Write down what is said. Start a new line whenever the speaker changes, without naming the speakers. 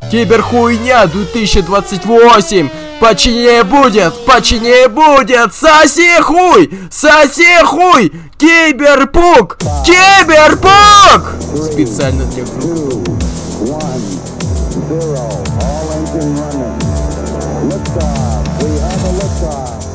Киберхуйня 2028. Починее будет. Соси хуй. Киберпук. Специально для группы.
All engine running. Liftoff. We have a liftoff.